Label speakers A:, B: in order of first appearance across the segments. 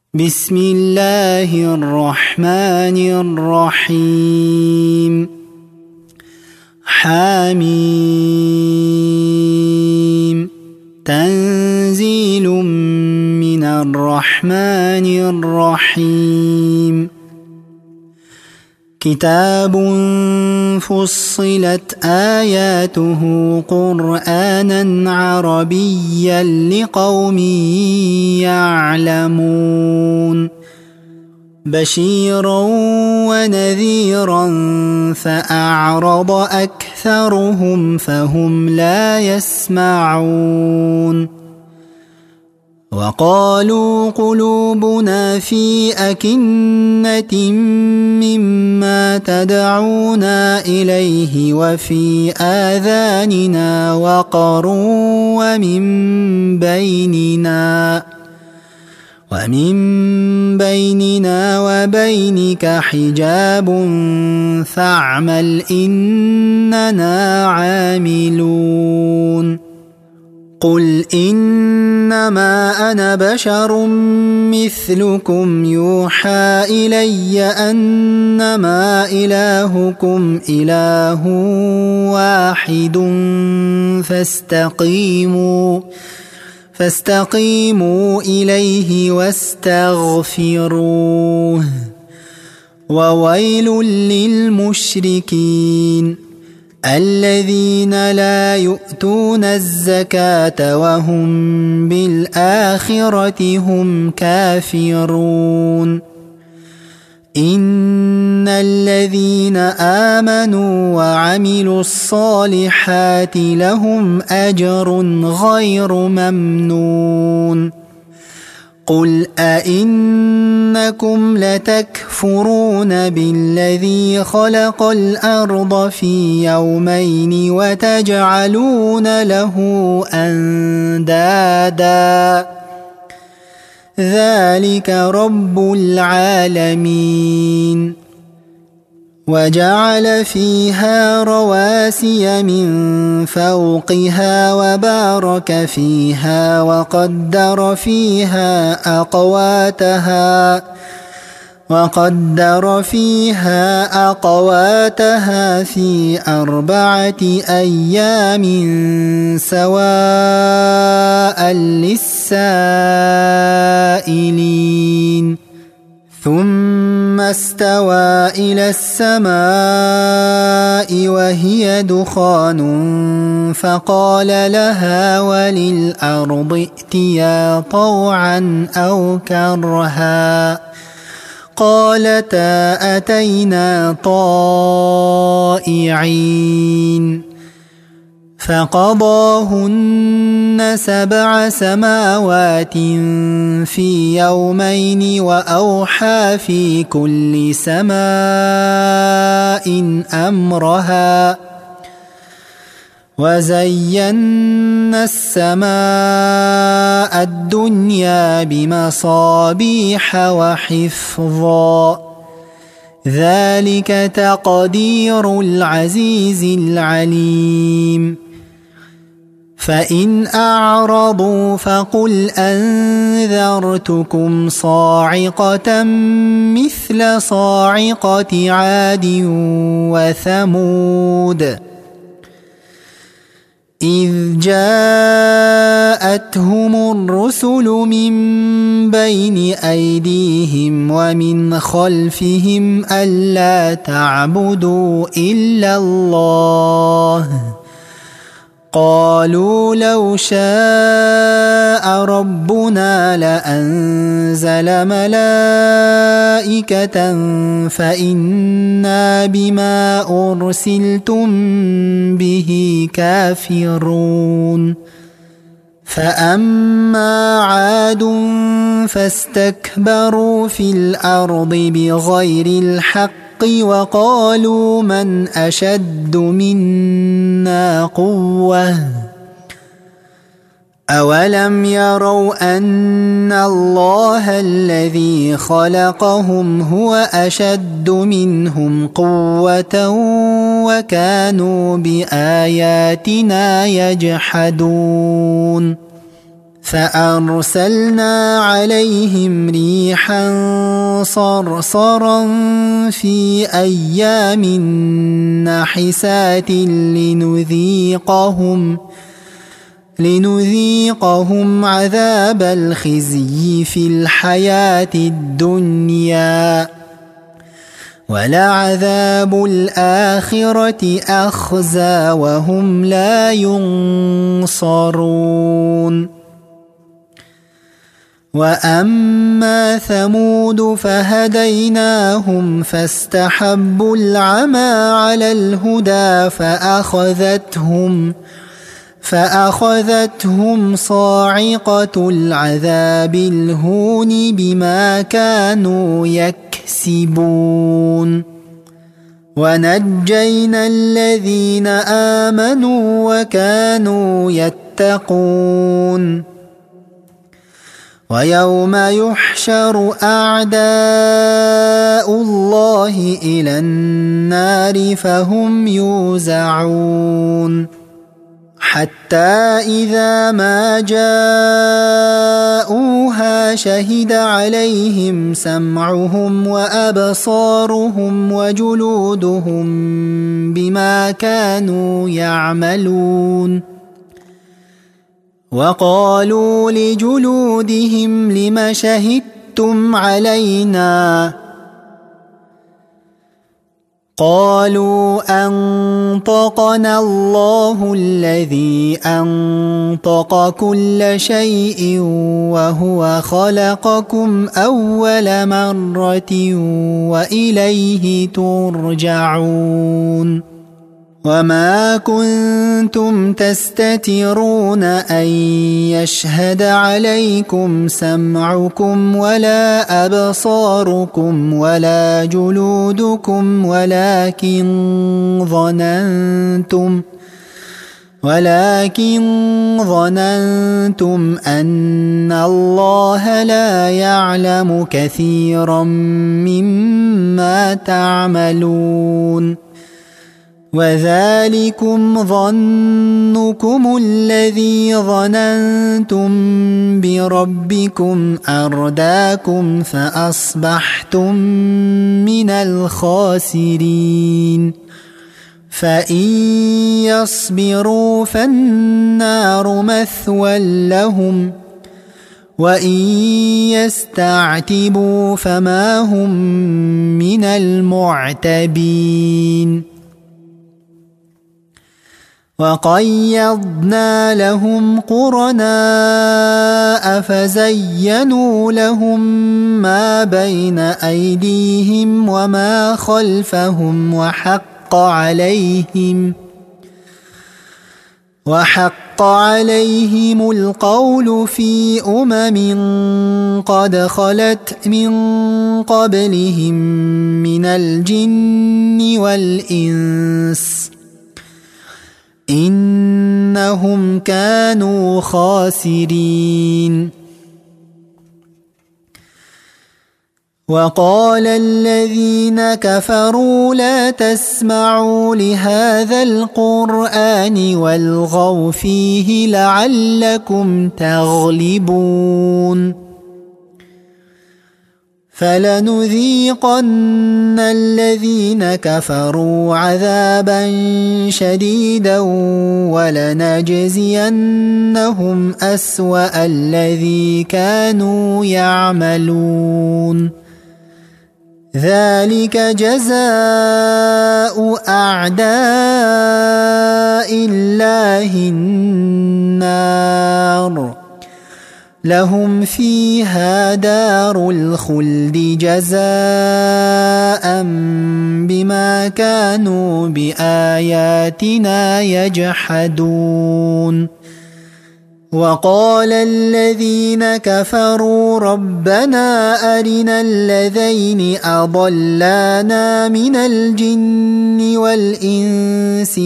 A: بسم الله الرحمن الرحيم حميم تنزيل من الرحمن الرحيم كتاب فصلت آياته قرآنا عربيا لقوم يعلمون بشيرا ونذيرا فأعرض أكثرهم فهم لا يسمعون وقالوا قلوبنا في أكنة مما تدعونا إليه وفي آذاننا وقر ومن بيننا وبينك حجاب فاعمل إننا عاملون قل إنما أنا بشر مثلكم يوحى إلي أنما إلهكم إله واحد فاستقيموا إليه واستغفروه وويل للمشركين الذين لا يؤتون الزكاة وهم بالآخرة هم كافرون إن الذين آمنوا وعملوا الصالحات لهم أجر غير ممنون قل أئنكم لتكفرون بالذي خلق الأرض في يومين وتجعلون له أندادا ذلك رب العالمين وجعل فيها رواسي من فوقها وبارك فيها وقدر فيها أقواتها في 4 أيام سواء للسائلين ثم استوى إلى السماء وهي دخان فقال لها وللأرض ائتيا طوعا أو كرها قالتا أتينا طائعين فقضاهن 7 سماوات في يومين وأوحى في كل سماء أمرها وزينا السماء الدنيا بمصابيح وحفظا ذلك تقدير العزيز العليم فإن أعرضوا فقل أنذرتكم صاعقة مثل صاعقة عاد وثمود إذ جاءتهم الرسل من بين أيديهم ومن خلفهم ألا تعبدوا إلا الله قالوا لو شاء ربنا لأنزل ملائكة فإنا بما أرسلتم به كافرون فأما عاد فاستكبروا في الأرض بغير الحق وقالوا من أشد منا قوة أولم يروا أن الله الذي خلقهم هو أشد منهم قوة وكانوا بآياتنا يجحدون فأرسلنا عليهم ريحا صرصرا في أيام نحسات لنذيقهم عذاب الخزي في الحياة الدنيا ولعذاب الآخرة أخزى وهم لا ينصرون وأما ثمود فهديناهم فاستحبوا العمى على الهدى فأخذتهم صاعقة العذاب الهون بما كانوا يكسبون ونجينا الذين آمنوا وكانوا يتقون ويوم يحشر أعداء الله إلى النار فهم يوزعون حتى إذا ما جاءوها شهد عليهم سمعهم وأبصارهم وجلودهم بما كانوا يعملون وقالوا لجلودهم لم شهدتم علينا قالوا أنطقنا الله الذي أنطق كل شيء وهو خلقكم أول مرة وإليه ترجعون وما كنتم تستترون أن يشهد عليكم سمعكم ولا أبصاركم ولا جلودكم ولكن ظننتم أن الله لا يعلم كثيرا مما تعملون وذلكم ظنكم الذي ظننتم بربكم أرداكم فأصبحتم من الخاسرين فإن يصبروا فالنار مثوى لهم وإن يستعتبوا فما هم من المعتبين وقيضنا لهم قرناء فزينوا لهم ما بين أيديهم وما خلفهم وحق عليهم القول في قد خلت من قبلهم من الجن والإنس إنهم كانوا خاسرين وقال الذين كفروا لا تسمعوا لهذا القرآن والغوا فيه لعلكم تغلبون فلنذيقن الذين كفروا عذابا شديدا ولنجزينهم أسوأ الذي كانوا يعملون ذلك جزاء أعداء الله النار لهم فيها دار الخلد جزاء بما كانوا بآياتنا يجحدون وقال الذين كفروا ربنا أرنا الذين أضلانا من الجن والإنس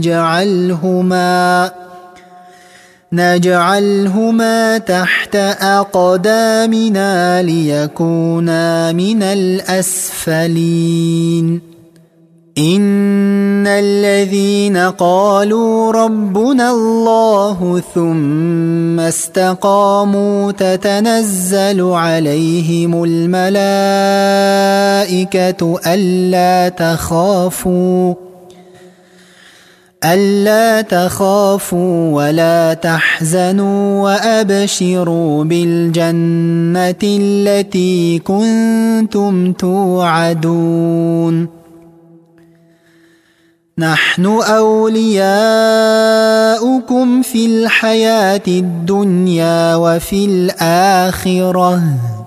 A: نجعلهما تحت أقدامنا ليكونا من الأسفلين إن الذين قالوا ربنا الله ثم استقاموا تتنزل عليهم الملائكة ألا تخافوا ولا تحزنوا وأبشروا بالجنة التي كنتم توعدون نحن أولياؤكم في الحياة الدنيا وفي الآخرة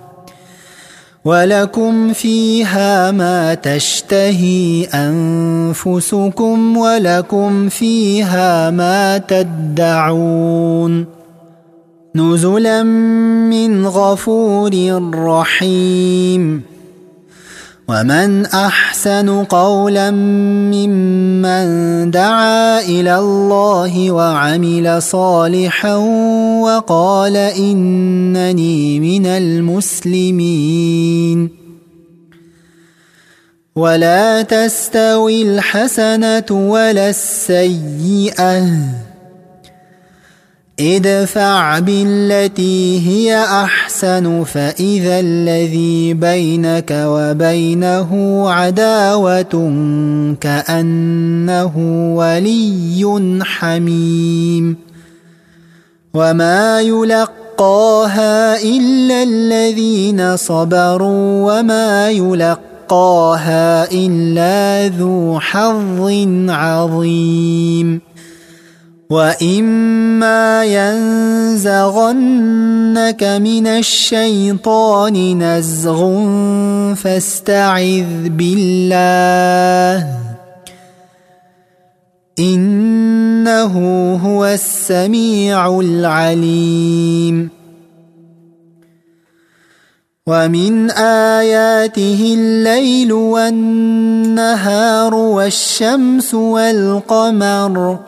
A: ولكم فيها ما تشتهي أنفسكم ولكم فيها ما تدعون نزلا من غفور رحيم ومن أحسن قولا ممن دعا إلى الله وعمل صالحا وقال إنني من المسلمين ولا تستوي الحسنة ولا السيئة ادفع بالتي هي أحسن فإذا الذي بينك وبينه عداوة كأنه ولي حميم وما يلقاها إلا الذين صبروا وما يلقاها إلا ذو حظ عظيم وإما ينزغنك من الشيطان نزغ فاستعذ بالله إنه هو السميع العليم ومن آياته الليل والنهار والشمس والقمر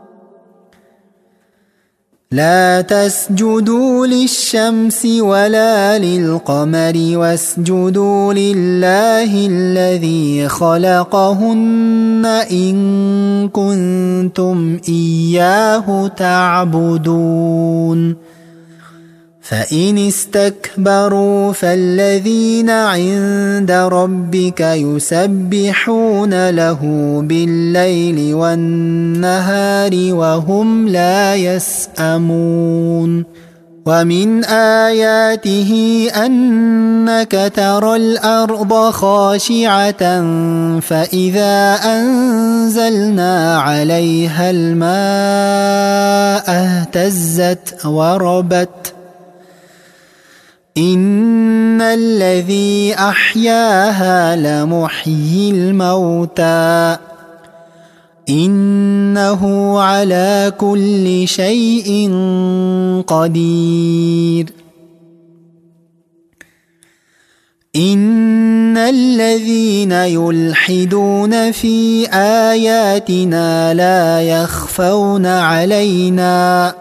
A: لا تسجدوا للشمس ولا للقمر واسجدوا لله الذي خلقهن إن كنتم إياه تعبدون فإن استكبروا فالذين عند ربك يسبحون له بالليل والنهار وهم لا يسأمون ومن آياته أنك ترى الأرض خاشعة فإذا أنزلنا عليها الماء اهتزت وربت إن الذي أحياها لمحيي الموتى إنه على كل شيء قدير إن الذين يلحدون في آياتنا لا يخفون علينا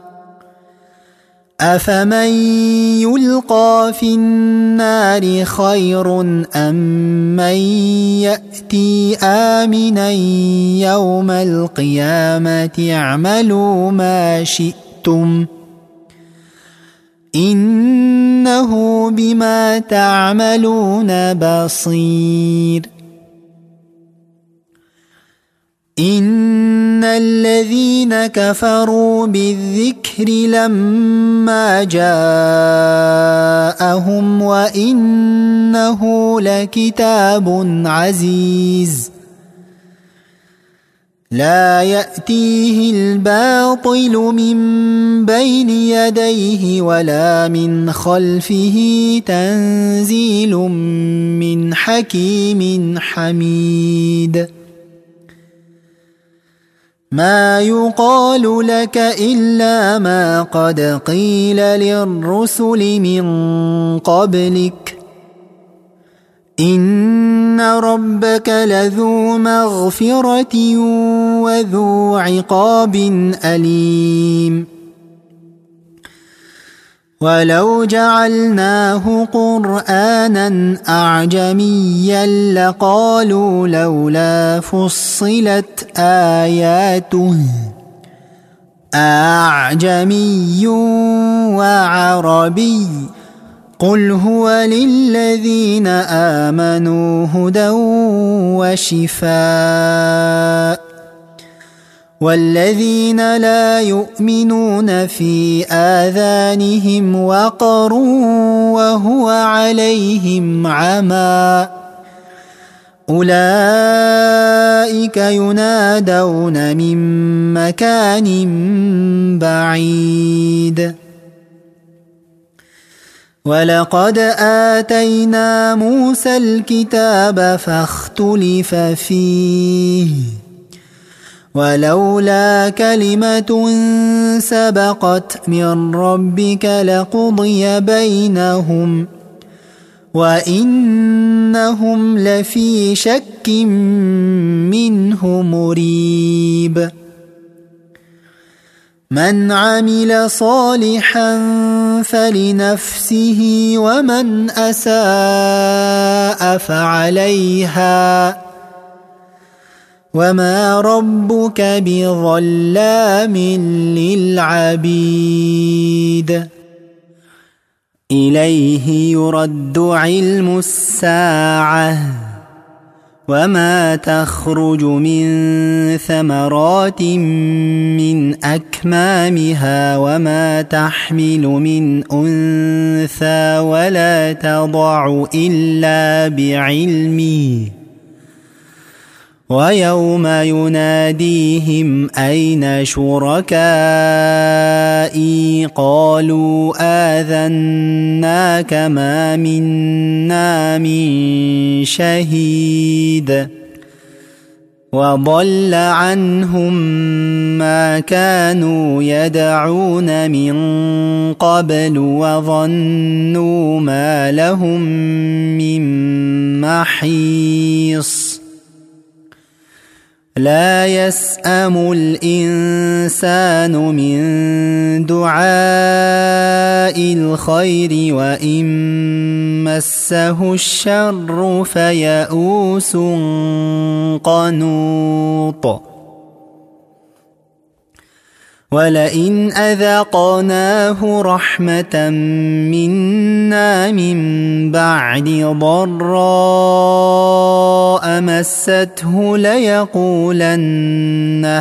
A: أفمن يلقى في النار خير أم من يأتي آمنا يوم القيامة اعملوا ما شئتم إنه بما تعملون بصير إن الذين كفروا بالذكر لما جاءهم وإنه لكتاب عزيز لا يأتيه الباطل من بين يديه ولا من خلفه تنزيل من حكيم حميد ما يقال لك إلا ما قد قيل للرسل من قبلك إن ربك لذو مغفرة وذو عقاب أليم ولو جعلناه قرآنا أعجميا لقالوا لولا فصلت آياته أعجمي وعربي قل هو للذين آمنوا هدى وشفاء والذين لا يؤمنون في آذانهم وقر وهو عليهم عمى أولئك ينادون من مكان بعيد ولقد آتينا موسى الكتاب فاختلف فيه ولولا كلمة سبقت من ربك لقضي بينهم وإنهم لفي شك منه مريب من عمل صالحا فلنفسه ومن أساء فعليها وما ربك بظلام للعبيد إليه يرد علم الساعة وما تخرج من ثمرات من أكمامها وما تحمل من أنثى ولا تضع إلا بعلمه ويوم يناديهم أين شركائي قالوا آذناك ما منا من شهيد وضل عنهم ما كانوا يدعون من قبل وظنوا ما لهم من محيص لا يسأم الإنسان من دعاء الخير وإن مسه الشر فيئوس قنوط ولئن أذقناه رحمة منا من بعد ضراء مسته ليقولن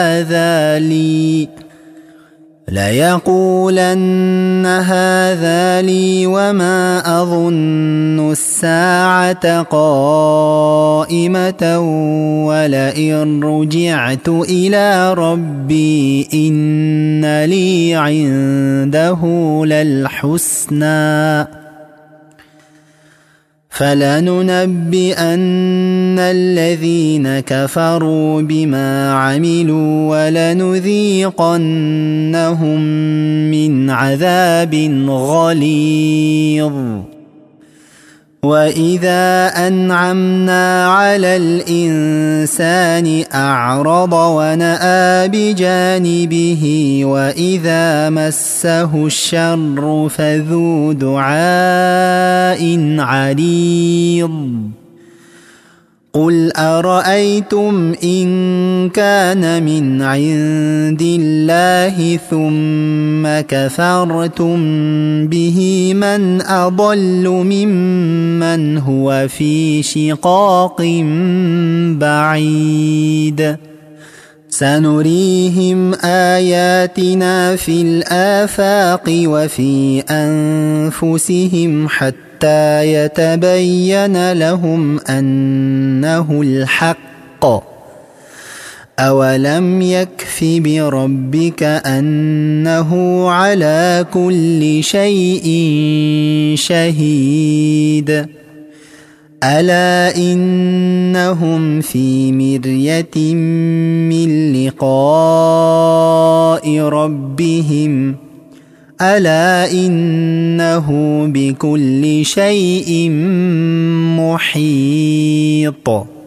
A: هذا لي وما أظن الساعة قائمة ولئن رجعت إلى ربي إن لي عنده للحسنى فلننبئن الذين كفروا بما عملوا ولنذيقنهم من عذاب غليظ وإذا أنعمنا على الإنسان أعرض ونأى بجانبه وإذا مسه الشر فذو دعاء عريض قل أرأيتم إن كان من عند الله ثم كفرتم به من أضل ممن هو في شقاق بعيد سنريهم آياتنا في الآفاق وفي أنفسهم حتى يتبين لهم أنه الحق أولم يكف بربك أنه على كل شيء شهيد ألا إنهم في مرية من لقاء ربهم ألا إنه بكل شيء محيط